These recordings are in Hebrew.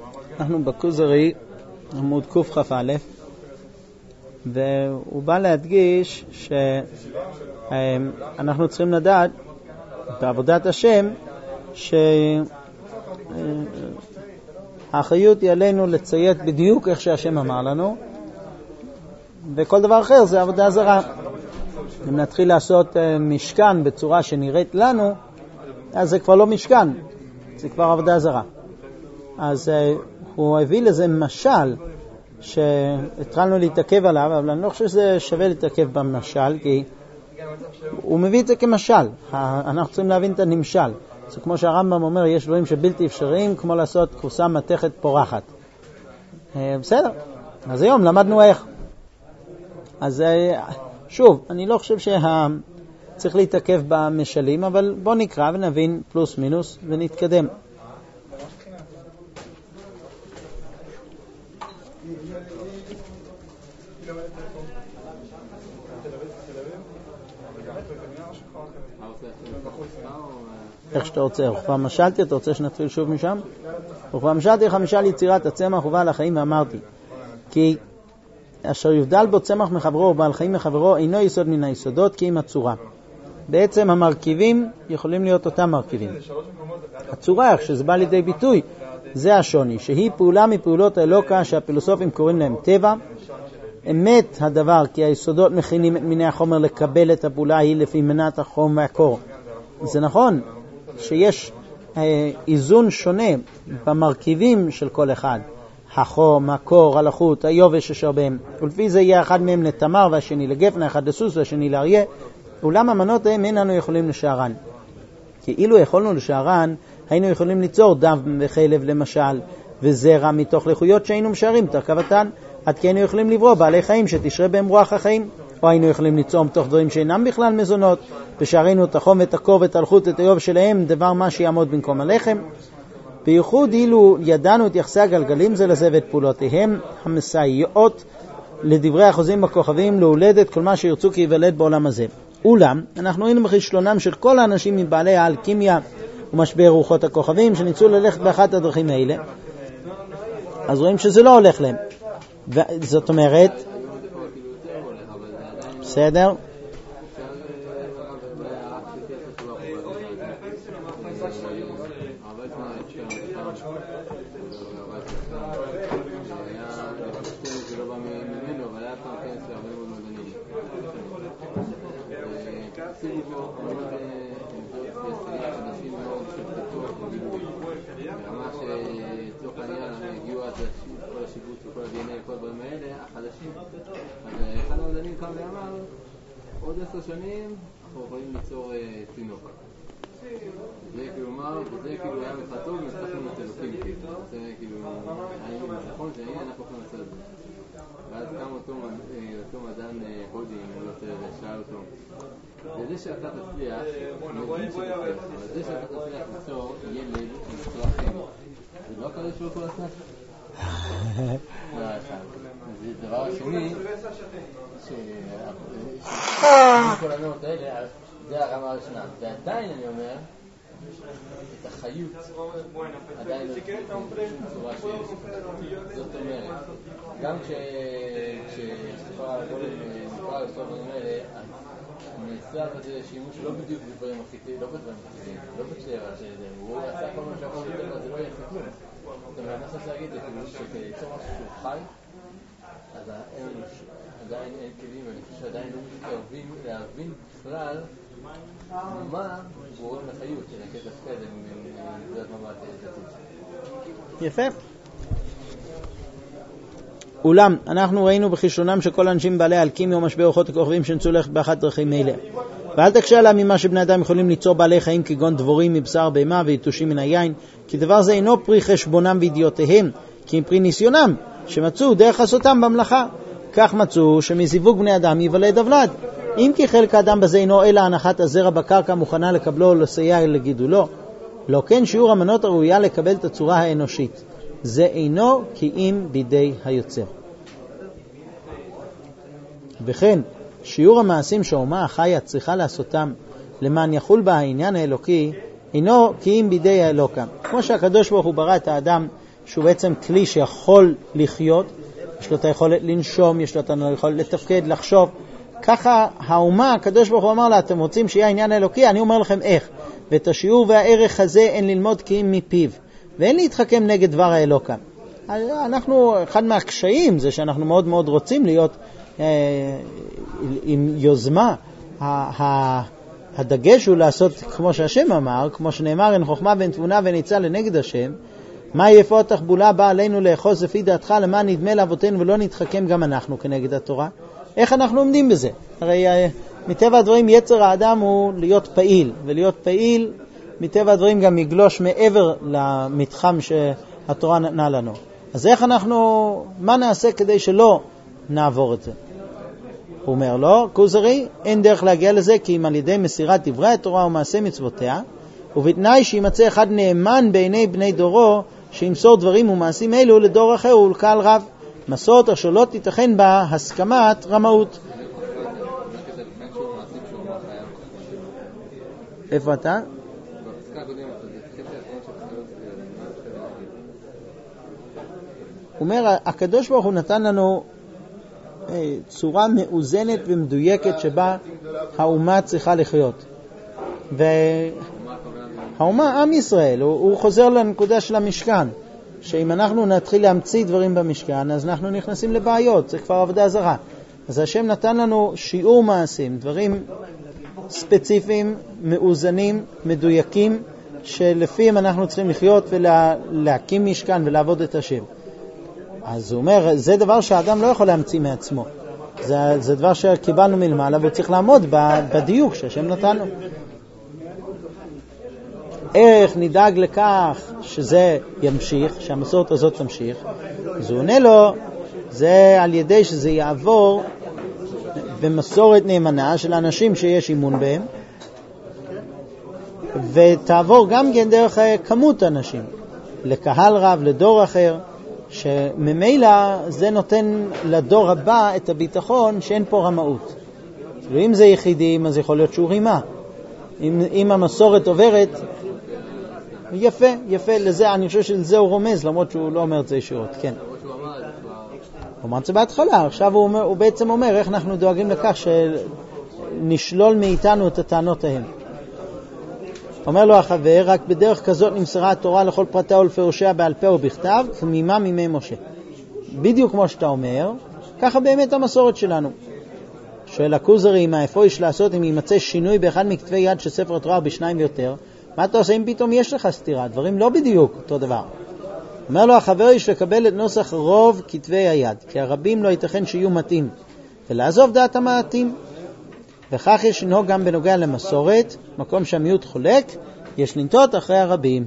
אנחנו בכוזרי, עמוד קכ"א, והוא בא להדגיש שאנחנו צריכים לדעת בעבודת השם שהאחריות היא עלינו לציית בדיוק איך שהשם אמר לנו, וכל דבר אחר זה עבודה זרה. אם נתחיל לעשות משכן בצורה שנראית לנו, אז זה כבר לא משכן, זה כבר עבודה זרה. אז הוא הביא לזה משל שהתחלנו להתעכב עליו, אבל אני לא חושב שזה שווה להתעכב במשל, כי הוא מביא את זה כמשל. אנחנו צריכים להבין את הנמשל. זה כמו שהרמב"ם אומר, יש דברים שבלתי אפשריים, כמו לעשות כוסה מתכת פורחת. בסדר, אז היום למדנו איך. אז שוב, אני לא חושב שצריך להתעכב במשלים, אבל בוא נקרא ונבין פלוס מינוס ונתקדם. איך שאתה רוצה, וכבר משלתי, אתה רוצה שנתחיל שוב משם? וכבר משלתי חמישה ליצירת הצמח ובעל החיים, ואמרתי כי אשר יבדל בו צמח מחברו ובעל חיים מחברו אינו יסוד מן היסודות כי עם הצורה. בעצם המרכיבים יכולים להיות אותם מרכיבים. הצורה, איך שזה בא לידי ביטוי, זה השוני, שהיא פעולה מפעולות האלוקה שהפילוסופים קוראים להם טבע. אמת הדבר כי היסודות מכינים את מיני החומר לקבל את הפעולה היא לפי מנת החום והקור. זה נכון שיש איזון שונה במרכיבים של כל אחד, החום, הקור, הלחות, היובש אשר בהם, ולפי זה יהיה אחד מהם לתמר והשני לגפנה, אחד לסוס והשני לאריה. אולם המנות הם איננו יכולים לשערן, כי אילו יכולנו לשערן היינו יכולים ליצור דם וחלב למשל וזרע מתוך לחויות שהיינו משערים תרכבתן, עד כי היינו יכולים לברוא בעלי חיים שתשרה בהם רוח החיים, או היינו יכולים ליצור מתוך דברים שאינם בכלל מזונות, ושערינו את החום ואת הקור ואת הלחות ואת היוב שלהם דבר מה שיעמוד במקום הלחם. בייחוד אילו ידענו את יחסי הגלגלים זה לזה ואת פעולותיהם המסייעות לדברי החוזים בכוכבים להולדת כל מה שירצו כי יוולד בעולם הזה. אולם אנחנו ראינו בכישלונם של כל האנשים מבעלי האלכימיה ומשבר רוחות הכוכבים שניסו ללכת באחת הדרכים האלה, אז רואים שזה לא הולך להם. זאת אומרת, בסדר? אחד המדענים קם ואמר, עוד 10 שנים אנחנו יכולים ליצור תינוק. זה כאילו אמר, וזה כאילו היה מפתות ומצטחנו מצלוקים. זה כאילו, נכון שאני אנחנו יכולים לעשות את זה. ואז קם אותו מדען הודי, אם לא רוצה, ושאל אותו, וזה שאתה תצליח, מבין שתצליח, אבל זה שאתה תצליח ליצור ילד בצורה כימית, זה לא כזה שהוא יכול לעשות? זה דבר שני כל הנאות האלה, זה הרמה הראשונה, ועדיין אני אומר את החיות עדיין לא צורה שיש. זאת אומרת, גם כשספר הגולם נקרא לסוף הדברים האלה, נעשה בזה שימוש לא בדיוק בדברים הכי לא בדברים הכי לא בצלרה הוא עשה כל מה שיכול לדבר, זה לא יהיה כלום. זאת אומרת, אני חושב להגיד שכליצור משהו שהוא חי, אז עדיין אין כלים, ואני חושב שעדיין לא מתקרבים להבין בכלל מה גורם לחיות, שנקט לפקד מנקודת מבט דתית. יפה. אולם, אנחנו ראינו בכישלונם שכל האנשים בעלי אלכימיה ומשבר רוחות הכוכבים שנצאו ללכת באחת דרכים אלה. ואל תקשה עליהם ממה שבני אדם יכולים ליצור בעלי חיים כגון דבורים מבשר בהמה ויתושים מן היין, כי דבר זה אינו פרי חשבונם וידיעותיהם, כי אם פרי ניסיונם שמצאו דרך עשותם במלאכה. כך מצאו שמזיווג בני אדם יוולד אבלד. אם כי חלק האדם בזה אינו אלא הנחת הזרע בקרקע מוכנה לקבלו או לסייע לגידולו, לא כן שיעור המנות הראויה לקבל את הצורה האנושית. זה אינו כי אם בידי היוצר. וכן, שיעור המעשים שהאומה החיה צריכה לעשותם למען יחול בה העניין האלוקי, אינו כי אם בידי האלוקה. כמו שהקדוש ברוך הוא ברא את האדם שהוא בעצם כלי שיכול לחיות, יש לו את היכולת לנשום, יש לו את היכולת לתפקד, לחשוב. ככה האומה, הקדוש ברוך הוא אמר לה, אתם רוצים שיהיה העניין האלוקי, אני אומר לכם איך. ואת השיעור והערך הזה אין ללמוד כי אם מפיו, ואין להתחכם נגד דבר האלוקה. אנחנו, אחד מהקשיים זה שאנחנו מאוד מאוד רוצים להיות עם יוזמה. הדגש הוא לעשות כמו שהשם אמר, כמו שנאמר, אין חוכמה ואין תבונה ואין עצה לנגד השם. מה יפה התחבולה באה עלינו לאחוז לפי דעתך למען נדמה לאבותינו ולא נתחכם גם אנחנו כנגד התורה? איך אנחנו עומדים בזה? הרי מטבע הדברים יצר האדם הוא להיות פעיל, ולהיות פעיל מטבע הדברים גם יגלוש מעבר למתחם שהתורה נתנה לנו. אז איך אנחנו, מה נעשה כדי שלא נעבור את זה? הוא אומר לו, כוזרי, אין דרך להגיע לזה כי אם על ידי מסירת דברי התורה ומעשה מצוותיה, ובתנאי שימצא אחד נאמן בעיני בני דורו, שימסור דברים ומעשים אלו לדור אחר ולקהל רב. מסורת אשר לא תיתכן בה הסכמת רמאות. איפה אתה? הוא אומר, הקדוש ברוך הוא נתן לנו צורה מאוזנת ומדויקת שבה האומה צריכה לחיות. והאומה, עם ישראל, הוא חוזר לנקודה של המשכן, שאם אנחנו נתחיל להמציא דברים במשכן, אז אנחנו נכנסים לבעיות, זה כבר עבודה זרה. אז השם נתן לנו שיעור מעשים, דברים ספציפיים, מאוזנים, מדויקים, שלפיהם אנחנו צריכים לחיות ולהקים משכן ולעבוד את השם. אז הוא אומר, זה דבר שהאדם לא יכול להמציא מעצמו. זה דבר שקיבלנו מלמעלה, והוא צריך לעמוד בדיוק שהשם נתנו. איך נדאג לכך שזה ימשיך, שהמסורת הזאת תמשיך? אז הוא עונה לו, זה על ידי שזה יעבור במסורת נאמנה של אנשים שיש אימון בהם, ותעבור גם כן דרך כמות אנשים, לקהל רב, לדור אחר, שממילא זה נותן לדור הבא את הביטחון שאין פה רמאות. ואם זה יחידים, אז יכול להיות שהוא רימה. אם המסורת עוברת, יפה, יפה, לזה, אני חושב שלזה הוא רומז, למרות שהוא לא אומר את זה ישירות, כן. הוא אומר את זה בהתחלה, עכשיו הוא בעצם אומר איך אנחנו דואגים לכך שנשלול מאיתנו את הטענות ההם. אומר לו החבר, רק בדרך כזאת נמסרה התורה לכל פרטיה ולפירושיה בעל פה ובכתב, כמימה מימי משה. בדיוק כמו שאתה אומר, ככה באמת המסורת שלנו. שואל הכוזרי, מה איפה יש לעשות אם יימצא שינוי באחד מכתבי יד של ספר התורה בשניים ויותר? מה אתה עושה אם פתאום יש לך סתירה? דברים לא בדיוק אותו דבר. אומר לו החבר, יש לקבל את נוסח רוב כתבי היד, כי הרבים לא ייתכן שיהיו מתאים, ולעזוב דעת המעטים. וכך יש לנהוג גם בנוגע למסורת, מקום שהמיעוט חולק, יש לנטות אחרי הרבים.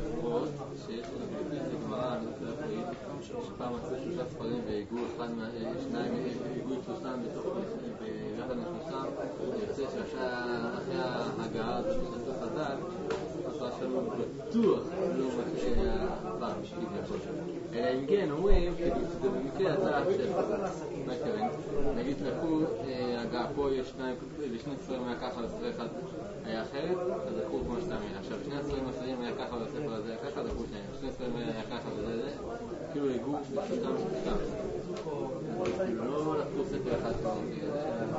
אלא אם כן אומרים שזה במקרה הצעה של מה קרן, נגיד לקחו הגעה פה יש לשני ספרים היה ככה לספר אחד היה אחרת, אז לקחו כמו שאתה אמין. עכשיו שני הספרים אחרים היה ככה לספר הזה היה ככה, לקחו שני ספרים היה ככה וזה כאילו הגעו בשביל סתם לא לקחו ספר אחד